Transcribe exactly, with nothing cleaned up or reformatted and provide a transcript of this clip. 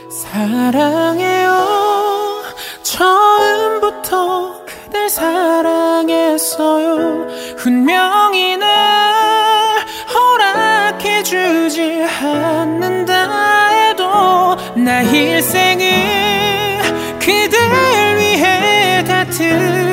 사랑해요. 처음부터 그댈 사랑했어요. 분명히 날 허락해주지 않는다 해도 나 일생을 그댈 위해 다 들